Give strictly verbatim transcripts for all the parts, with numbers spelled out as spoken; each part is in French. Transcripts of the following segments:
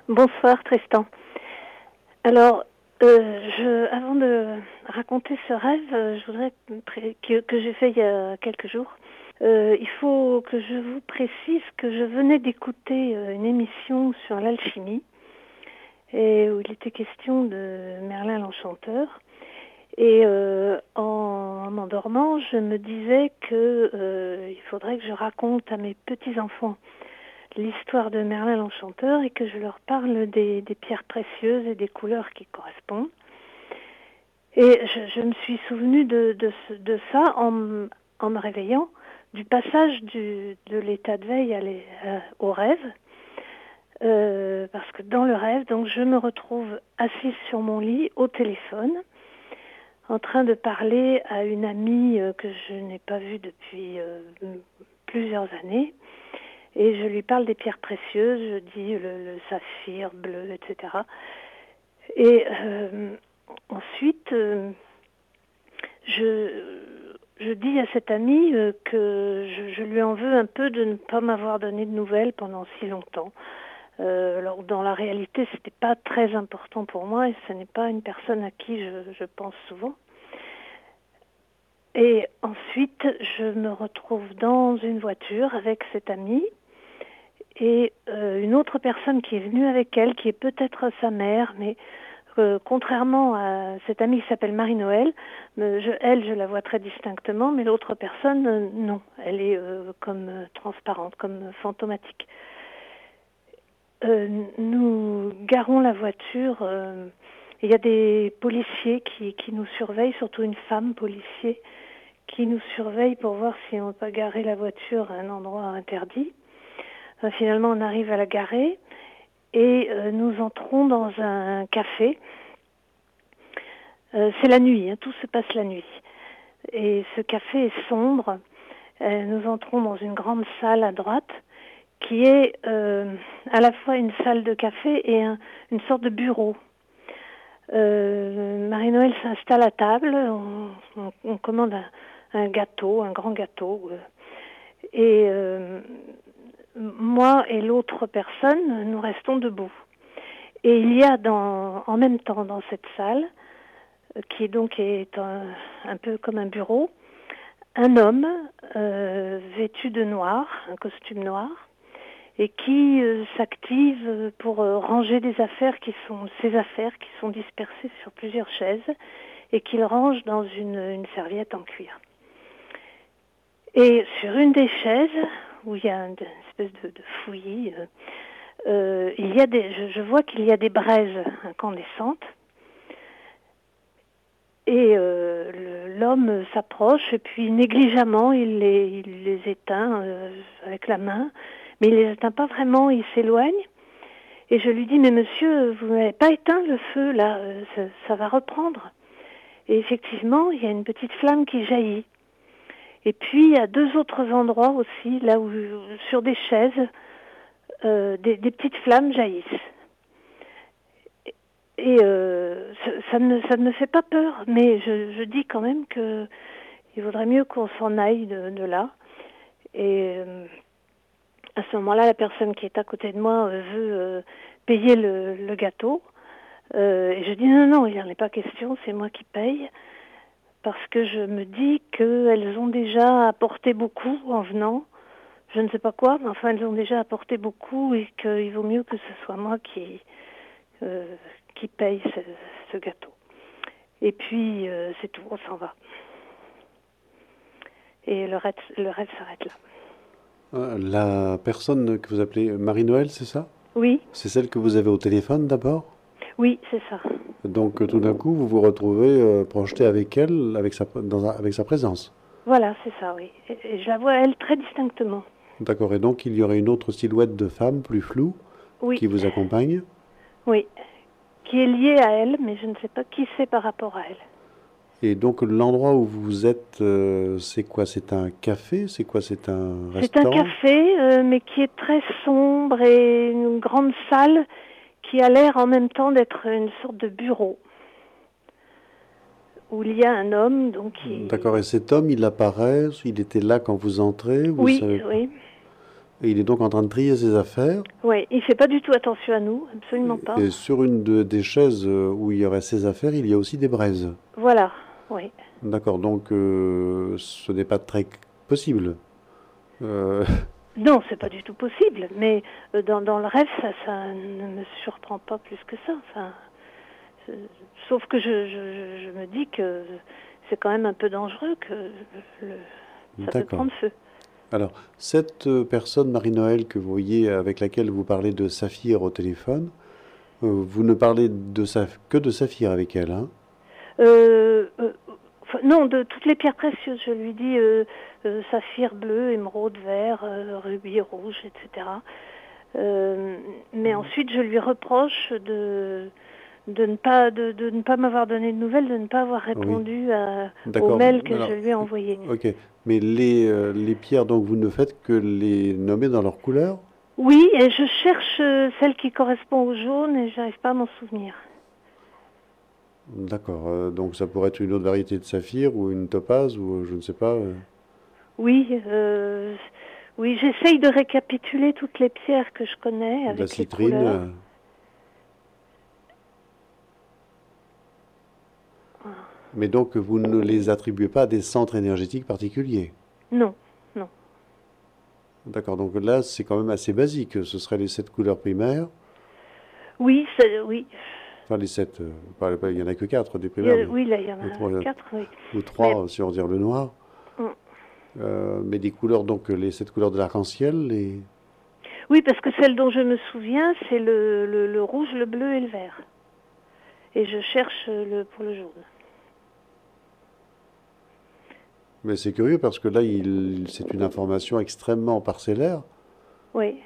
Bonsoir Tristan. Alors, euh, je, avant de raconter ce rêve, euh, je voudrais que, que j'ai fait il y a quelques jours. Euh, il faut que je vous précise que je venais d'écouter euh, une émission sur l'alchimie et où il était question de Merlin l'Enchanteur. Et euh, en m'endormant, je me disais que euh, il faudrait que je raconte à mes petits-enfants l'histoire de Merlin l'Enchanteur et que je leur parle des, des pierres précieuses et des couleurs qui correspondent. Et je, je me suis souvenue de, de, de ça en, en me réveillant du passage du, de l'état de veille à les, à, au rêve. Euh, parce que dans le rêve, donc, je me retrouve assise sur mon lit au téléphone en train de parler à une amie euh, que je n'ai pas vue depuis euh, plusieurs années. Et je lui parle des pierres précieuses, je dis le, le saphir bleu, et cetera. Et euh, ensuite, euh, je, je dis à cette amie euh, que je, je lui en veux un peu de ne pas m'avoir donné de nouvelles pendant si longtemps. Euh, alors dans la réalité, c'était pas très important pour moi et ce n'est pas une personne à qui je, je pense souvent. Et ensuite, je me retrouve dans une voiture avec cette amie et euh, une autre personne qui est venue avec elle, qui est peut-être sa mère, mais euh, contrairement à cette amie qui s'appelle Marie-Noël, euh, je, elle, je la vois très distinctement, mais l'autre personne, euh, non, elle est euh, comme euh, transparente, comme fantomatique. Euh, nous garons la voiture, euh, il y a des policiers qui, qui nous surveillent, surtout une femme policier, qui nous surveille pour voir si on ne peut pas garer la voiture à un endroit interdit. Euh, finalement, on arrive à la garer et euh, nous entrons dans un café. Euh, c'est la nuit, hein, tout se passe la nuit. Et ce café est sombre. Euh, nous entrons dans une grande salle à droite qui est euh, à la fois une salle de café et un, une sorte de bureau. Euh, Marie-Noël s'installe à table, on, on, on commande un, un gâteau, un grand gâteau. Euh, et euh, moi et l'autre personne, nous restons debout. Et il y a dans, en même temps dans cette salle, qui donc est un, un peu comme un bureau, un homme euh, vêtu de noir, un costume noir, et qui euh, s'active pour euh, ranger des affaires qui sont ses affaires qui sont dispersées sur plusieurs chaises et qu'il range dans une, une serviette en cuir. Et sur une des chaises, où il y a une espèce de, de fouillis, euh, euh, il y a des, je, je vois qu'il y a des braises incandescentes. Et euh, le, l'homme s'approche et puis négligemment il les, il les éteint euh, avec la main, mais il les éteint pas vraiment, il s'éloigne. Et je lui dis, mais monsieur, vous n'avez pas éteint le feu là, euh, ça, ça va reprendre. Et effectivement, il y a une petite flamme qui jaillit. Et puis à deux autres endroits aussi, là où sur des chaises, euh, des, des petites flammes jaillissent. Et euh, ça, ça, ne, ça ne me fait pas peur, mais je, je dis quand même que il vaudrait mieux qu'on s'en aille de, de là. Et euh, à ce moment-là, la personne qui est à côté de moi euh, veut euh, payer le, le gâteau. Euh, et je dis non, non, il n'y en est pas question, c'est moi qui paye. Parce que je me dis qu'elles ont déjà apporté beaucoup en venant. Je ne sais pas quoi, mais enfin, elles ont déjà apporté beaucoup et qu'il vaut mieux que ce soit moi qui... Euh, qui paye ce, ce gâteau. Et puis, euh, c'est tout, on s'en va. Et le rêve, le rêve s'arrête là. Euh, La personne que vous appelez Marie-Noël, c'est ça? Oui, C'est celle que vous avez au téléphone d'abord? oui, c'est ça. Donc euh, tout d'un coup, vous vous retrouvez euh, projeté avec elle, avec sa, dans un- avec sa présence. Voilà, c'est ça, oui. Et, et je la vois, elle, très distinctement. D'accord, et donc il y aurait une autre silhouette de femme plus floue Oui, qui vous accompagne. oui. Qui est liée à elle, mais je ne sais pas qui c'est par rapport à elle. Et donc l'endroit où vous êtes, euh, c'est quoi? C'est un café? C'est quoi? C'est un C'est un restaurant? café, euh, mais qui est très sombre et une grande salle qui a l'air en même temps d'être une sorte de bureau. Où il y a un homme, donc D'accord, et qui... cet homme, il apparaît, il était là quand vous entrez, vous Oui, savez pas. oui. Et il est donc en train de trier ses affaires. Oui, il fait pas du tout attention à nous, absolument pas. Et sur une de- des chaises euh, où il y aurait ses affaires, il y a aussi des braises. Voilà, oui. D'accord, donc euh, ce n'est pas très possible. Euh, Non, c'est pas du tout possible, mais euh, dans, dans le rêve, ça, ça ne me surprend pas plus que ça. Enfin, euh, sauf que je, je, je me dis que c'est quand même un peu dangereux, que le, ça peut d'accord. prendre feu. Alors, cette euh, personne, Marie-Noël, que vous voyez, avec laquelle vous parlez de Saphir au téléphone, euh, vous ne parlez de Saph- que de Saphir avec elle, hein? Euh, euh, enfin, non, de toutes les pierres précieuses, je lui dis euh, euh, saphir bleu, émeraude vert, euh, rubis rouge, et cetera. Euh, mais ensuite, je lui reproche de, de ne pas, de, de ne pas m'avoir donné de nouvelles, de ne pas avoir Oui, répondu à, au d'accord. mail que je Alors, lui ai envoyé. ok. Mais les, euh, les pierres, donc, vous ne faites que les nommer dans leur couleur? Oui, et je cherche euh, celle qui correspond au jaune et j'arrive pas à m'en souvenir. D'accord. Euh, donc, ça pourrait être une autre variété de saphir ou une topaze ou euh, je ne sais pas. euh, Oui, euh, oui, j'essaye de récapituler toutes les pierres que je connais de la avec les citrine. couleurs. euh. Mais donc, vous ne les attribuez pas à des centres énergétiques particuliers. Non, non. D'accord. Donc là, c'est quand même assez basique. Ce seraient les sept couleurs primaires. Oui, c'est- oui. Enfin, les sept. euh, pas- pas- il n'y en a que quatre des Il y primaires, a- mais oui, là, il y en ou a trois, euh, quatre, oui. ou Mais trois, si on dire le noir. mm, Euh, mais des couleurs, donc les sept couleurs de l'arc-en-ciel. Les... oui, parce que celle dont je me souviens, c'est le, le, le rouge, le bleu et le vert. Et je cherche le pour le jaune. Mais c'est curieux parce que là, il, c'est une information extrêmement parcellaire. Oui.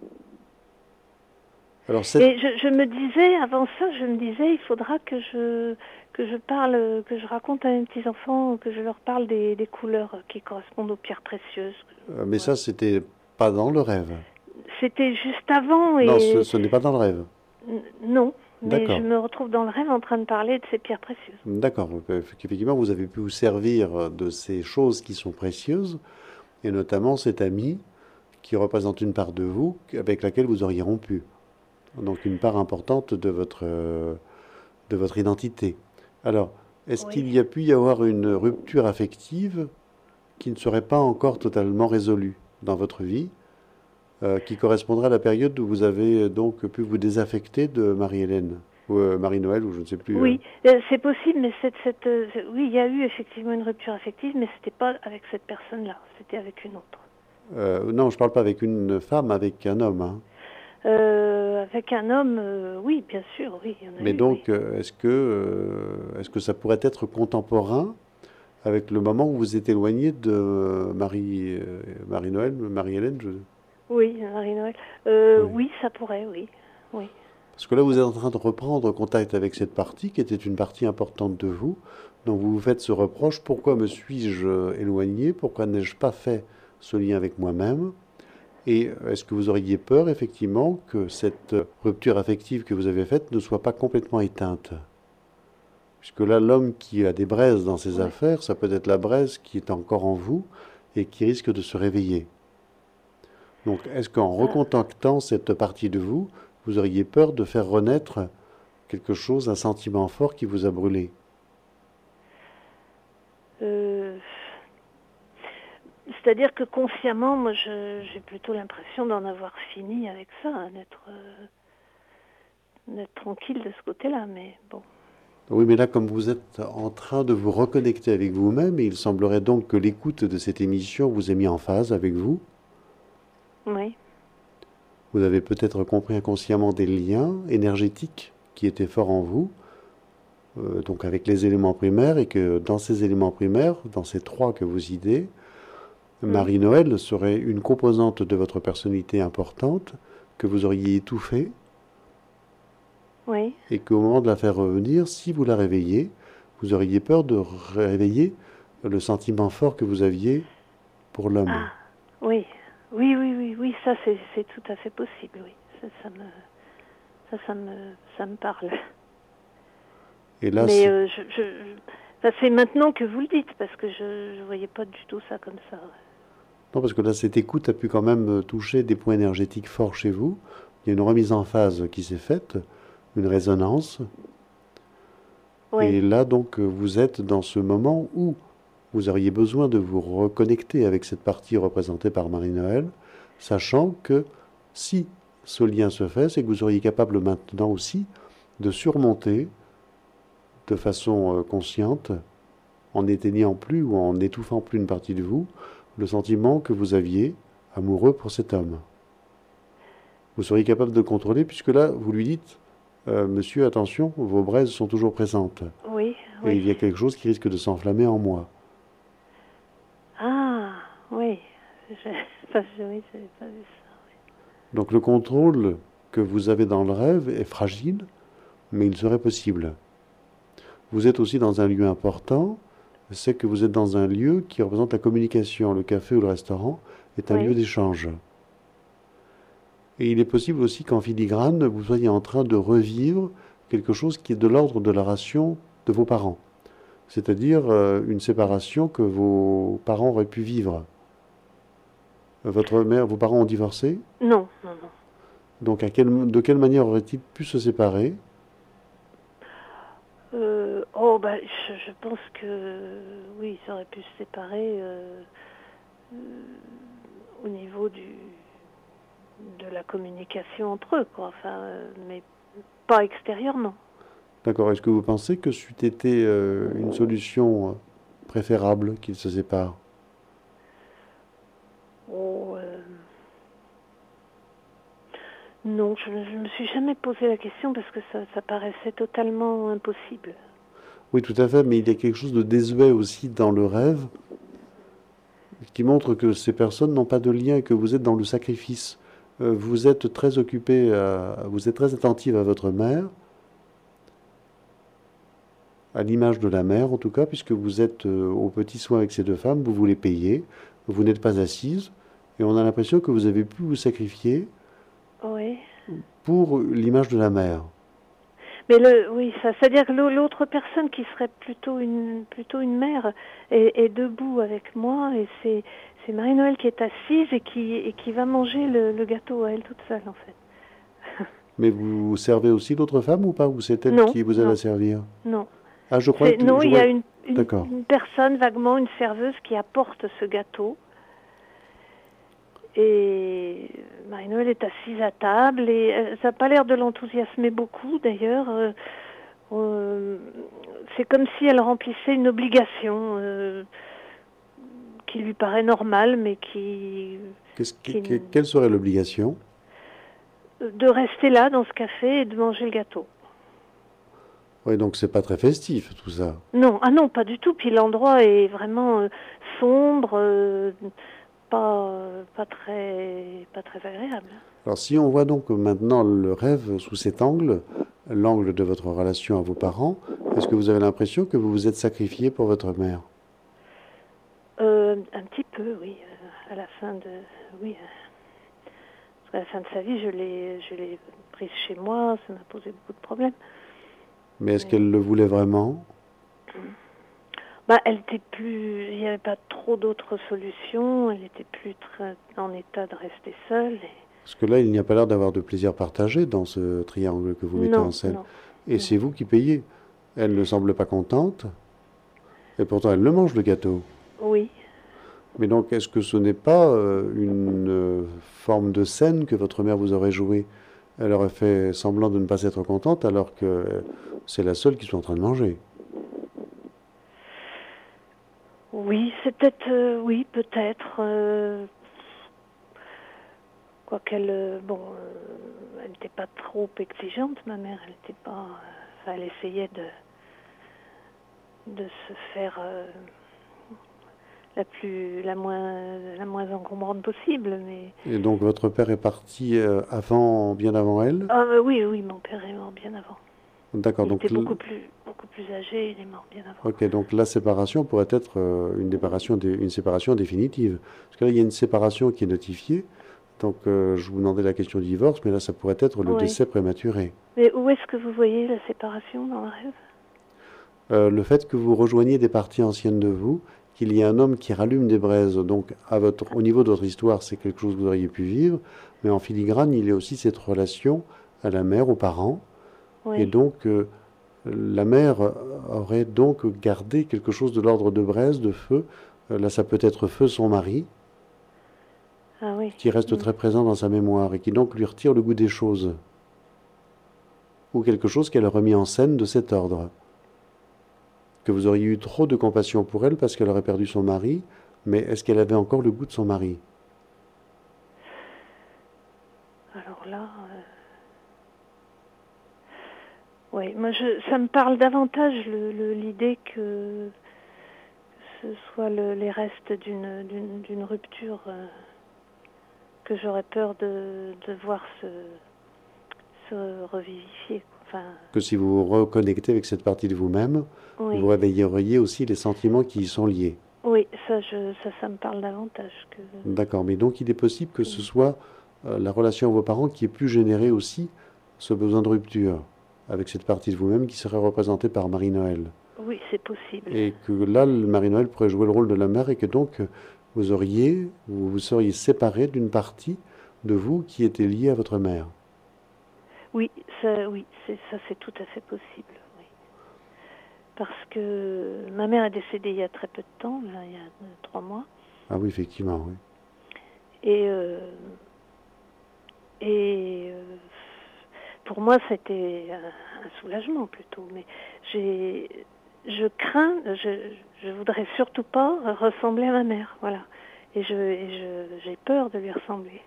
Alors, cette Et je, je me disais, avant ça, je me disais, il faudra que je que je parle, que je raconte à mes petits enfants, que je leur parle des, des couleurs qui correspondent aux pierres précieuses. Euh, Mais Voilà. ça, c'était pas dans le rêve. C'était juste avant Non, ce, et ce n'est pas dans le rêve. n- non, mais je D'accord. me retrouve dans le rêve en train de parler de ces pierres précieuses. D'accord. Donc, euh, effectivement, vous avez pu vous servir de ces choses qui sont précieuses, et notamment cet ami qui représente une part de vous avec laquelle vous auriez rompu. Donc, une part importante de votre, euh, de votre identité. Alors, est-ce Oui. qu'il y a pu y avoir une rupture affective qui ne serait pas encore totalement résolue dans votre vie, euh, qui correspondrait à la période où vous avez euh, donc pu vous désaffecter de Marie-Hélène, ou euh, Marie-Noël, ou je ne sais plus. euh. Oui, euh, c'est possible, mais cette, cette, euh, oui, il y a eu effectivement une rupture affective, mais c'était pas avec cette personne-là, c'était avec une autre. Euh, non, je ne parle pas avec une femme, avec un homme, hein. Euh, avec un homme, euh, oui, bien sûr, oui, il y en a Mais eu, oui. donc, euh, est-ce que, euh, est-ce que ça pourrait être contemporain avec le moment où vous êtes éloigné de Marie, euh, Marie-Noël, Marie-Hélène, je- Oui, Marie-Noël. Euh, oui. oui, ça pourrait, oui, oui. Parce que là, vous êtes en train de reprendre contact avec cette partie qui était une partie importante de vous. Donc vous vous faites ce reproche, pourquoi me suis-je euh, éloigné? Pourquoi n'ai-je pas fait ce lien avec moi-même? Et est-ce que vous auriez peur, effectivement, que cette rupture affective que vous avez faite ne soit pas complètement éteinte? Puisque là, l'homme qui a des braises dans ses Ouais. affaires, ça peut être la braise qui est encore en vous et qui risque de se réveiller. Donc, est-ce qu'en Ah, recontactant cette partie de vous, vous auriez peur de faire renaître quelque chose, un sentiment fort qui vous a brûlé? euh, c'est-à-dire que consciemment, moi, je, j'ai plutôt l'impression d'en avoir fini avec ça, hein, d'être, euh, d'être tranquille de ce côté-là, mais bon, Oui, mais là, comme vous êtes en train de vous reconnecter avec vous-même, il semblerait donc que l'écoute de cette émission vous ait mis en phase avec vous. oui, Vous avez peut-être compris inconsciemment des liens énergétiques qui étaient forts en vous, euh, donc avec les éléments primaires, et que dans ces éléments primaires, dans ces trois que vous citez, mm, Marie-Noël serait une composante de votre personnalité importante que vous auriez étouffée, oui. et qu'au moment de la faire revenir, si vous la réveillez, vous auriez peur de réveiller le sentiment fort que vous aviez pour l'homme. Ah, oui, oui, oui, oui, oui, ça c'est, c'est tout à fait possible, oui. Ça, ça me, ça, ça me, ça me parle. Et là, Mais c'est euh, je, je, enfin, c'est maintenant que vous le dites, parce que je ne voyais pas du tout ça comme ça. Ouais. Non, parce que là, cette écoute a pu quand même euh, toucher des points énergétiques forts chez vous. Il y a une remise en phase qui s'est faite, une résonance. Oui, Et là, donc, euh, vous êtes dans ce moment où vous auriez besoin de vous reconnecter avec cette partie représentée par Marie-Noël, sachant que si ce lien se fait, c'est que vous seriez capable maintenant aussi de surmonter de façon euh, consciente, en n'éteignant plus ou en étouffant plus une partie de vous, le sentiment que vous aviez amoureux pour cet homme. Vous seriez capable de le contrôler puisque là, vous lui dites, euh, monsieur, attention, vos braises sont toujours présentes. oui, Et oui. il y a quelque chose qui risque de s'enflammer en moi. Ah, oui. Je, enfin, je, oui, j'avais pas vu ça. Donc le contrôle que vous avez dans le rêve est fragile, mais il serait possible. Vous êtes aussi dans un lieu important, c'est que vous êtes dans un lieu qui représente la communication. Le café ou le restaurant est un lieu Oui, d'échange. Et il est possible aussi qu'en filigrane, vous soyez en train de revivre quelque chose qui est de l'ordre de la relation de vos parents. C'est-à-dire euh, une séparation que vos parents auraient pu vivre. Votre mère, vos parents ont divorcé, non, non, non. donc à quelle- de quelle manière auraient-ils pu se séparer? Euh, oh, bah, je, je pense que oui, ils auraient pu se séparer euh, euh, au niveau du, de la communication entre eux, quoi. Enfin, euh, mais pas extérieurement. D'accord. Est-ce que vous pensez que c'eût été euh, une solution euh, préférable qu'ils se séparent? Oh, euh, non, je ne me suis jamais posé la question parce que ça, ça paraissait totalement impossible. Oui, tout à fait, mais il y a quelque chose de désuet aussi dans le rêve qui montre que ces personnes n'ont pas de lien et que vous êtes dans le sacrifice. Euh, vous êtes très occupé, à- vous êtes très attentive à votre mère, à l'image de la mère en tout cas, puisque vous êtes euh, aux petits soins avec ces deux femmes, vous vous les payez, vous n'êtes pas assise, et on a l'impression que vous avez pu vous sacrifier Oui. pour l'image de la mère. Mais le, oui, ça, c'est-à-dire que l'au- l'autre personne qui serait plutôt une, plutôt une mère est, est debout avec moi et c'est, c'est Marie-Noël qui est assise et qui, et qui va manger le, le gâteau à elle toute seule en fait. Mais vous servez aussi l'autre femme ou pas? Ou c'est elle Non, qui vous aide à non, servir? non. Ah, je crois C'est, que... non, Je il y a crois... une, une, D'accord. une personne vaguement, une serveuse qui apporte ce gâteau. Et Marie-Noël est assise à table et euh, ça n'a pas l'air de l'enthousiasmer beaucoup d'ailleurs. Euh, euh, c'est comme si elle remplissait une obligation euh, qui lui paraît normale, mais qui, Qu'est-ce que- qui que- quelle serait l'obligation? de rester là dans ce café et de manger le gâteau. Oui, donc c'est pas très festif tout ça. Non, ah non, pas du tout. Puis l'endroit est vraiment euh, sombre, euh, pas pas très pas très agréable. Alors si on voit donc maintenant le rêve sous cet angle, l'angle de votre relation à vos parents, est-ce que vous avez l'impression que vous vous êtes sacrifié pour votre mère? Euh, un petit peu, oui. euh, à la fin de, oui. euh, parce qu'à la fin de sa vie, je l'ai, je l'ai prise chez moi. Ça m'a posé beaucoup de problèmes. Mais est-ce Mais, qu'elle le voulait vraiment? bah, elle était plus, il n'y avait pas trop d'autres solutions. Elle était plus très en état de rester seule. Et... Parce que là, il n'y a pas l'air d'avoir de plaisir partagé dans ce triangle que vous mettez en Non, scène. non, Et non. c'est vous qui payez. Elle ne semble pas contente, et pourtant elle le mange le gâteau. Oui. Mais donc, est-ce que ce n'est pas euh, une euh, forme de scène que votre mère vous aurait jouée? Elle aurait fait semblant de ne pas être contente alors que euh, c'est la seule qui soit en train de manger. Oui, c'est peut-être, euh, oui, peut-être. Euh, Quoiqu'elle, euh, bon, euh, elle n'était pas trop exigeante, ma mère. Elle n'était pas, euh, enfin, elle essayait de, de se faire euh, la plus, la moins, la moins encombrante possible. Mais Et donc, votre père est parti euh, avant, bien avant elle? ah, euh, oui, oui, mon père est mort bien avant. D'accord, Il donc, était l- beaucoup plus, beaucoup plus âgé. Il est mort bien avant. ok, donc la séparation pourrait être euh, une, séparation dé- une séparation définitive. Parce que là, il y a une séparation qui est notifiée. Donc, euh, je vous demandais la question du divorce, mais là, ça pourrait être le Oui. décès prématuré. Mais où est-ce que vous voyez la séparation dans le rêve? Euh, le fait que vous rejoigniez des parties anciennes de vous qu'il y a un homme qui rallume des braises. Donc, à votre, au niveau de votre histoire, c'est quelque chose que vous auriez pu vivre, mais en filigrane, il y a aussi cette relation à la mère, aux parents. Et Oui. donc, euh, la mère aurait donc gardé quelque chose de l'ordre de braise, de feu. Euh, là, ça peut être feu son mari, Ah oui. qui reste Mm. très présent dans sa mémoire et qui donc lui retire le goût des choses. Ou quelque chose qu'elle a remis en scène de cet ordre. Que vous auriez eu trop de compassion pour elle parce qu'elle aurait perdu son mari, mais est-ce qu'elle avait encore le goût de son mari? Alors là, euh, oui, moi je, ça me parle davantage le- le- l'idée que ce soit le- les restes d'une d'une d'une rupture euh, que j'aurais peur de, de voir se, se revivifier. Enfin, Que si vous vous reconnectez avec cette partie de vous-même, vous oui, réveilleriez aussi les sentiments qui y sont liés. oui, ça, je, ça, ça me parle davantage que, D'accord, mais donc il est possible que que... ce soit euh, la relation à vos parents qui ait pu générer aussi ce besoin de rupture, avec cette partie de vous-même qui serait représentée par Marie-Noël. Oui, c'est possible. Et que là, le Marie-Noël pourrait jouer le rôle de la mère et que donc euh, vous auriez, vous vous seriez séparé d'une partie de vous qui était liée à votre mère. Oui, ça, oui, c'est, ça c'est tout à fait possible. Oui. Parce que ma mère est décédée il y a très peu de temps, là, il y a euh, trois mois. Ah oui, effectivement, oui. Et, euh, et euh, pour moi, c'était un, un soulagement plutôt. Mais j'ai, je crains, je, je voudrais surtout pas ressembler à ma mère, voilà. Et je, et je, j'ai peur de lui ressembler.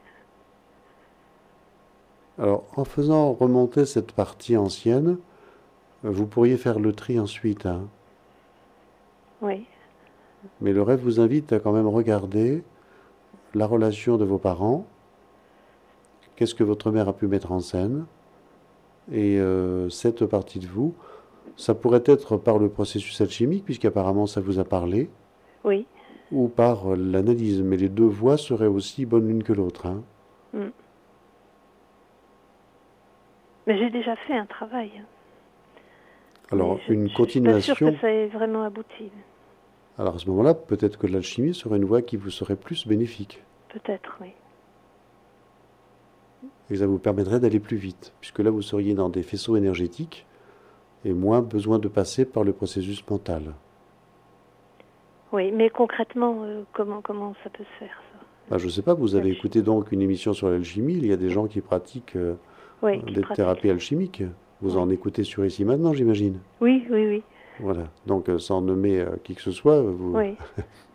Alors, en faisant remonter cette partie ancienne, euh, vous pourriez faire le tri ensuite, hein. Oui, Mais le rêve vous invite à quand même regarder la relation de vos parents, qu'est-ce que votre mère a pu mettre en scène, et euh, cette partie de vous, ça pourrait être par le processus alchimique, puisqu'apparemment ça vous a parlé, oui. ou par euh, l'analyse, mais les deux voies seraient aussi bonnes l'une que l'autre, hein. Mm. Mais j'ai déjà fait un travail. Alors, Mais une je ne suis pas sûre que continuation, ça ait vraiment abouti. alors à ce moment-là, peut-être que l'alchimie serait une voie qui vous serait plus bénéfique, Peut-être, oui. et ça vous permettrait d'aller plus vite, puisque là vous seriez dans des faisceaux énergétiques, et moins besoin de passer par le processus mental. Oui, mais concrètement, euh, comment, comment ça peut se faire, ça? Ben, je ne sais pas, vous avez L'alchimie. écouté donc une émission sur l'alchimie, il y a des gens qui pratiquent euh, Oui, qui des pratique. thérapies alchimiques. Vous Oui. en écoutez sur Ici Maintenant, j'imagine. Oui, oui, oui. Voilà. Donc, euh, sans nommer euh, qui que ce soit, vous, Oui.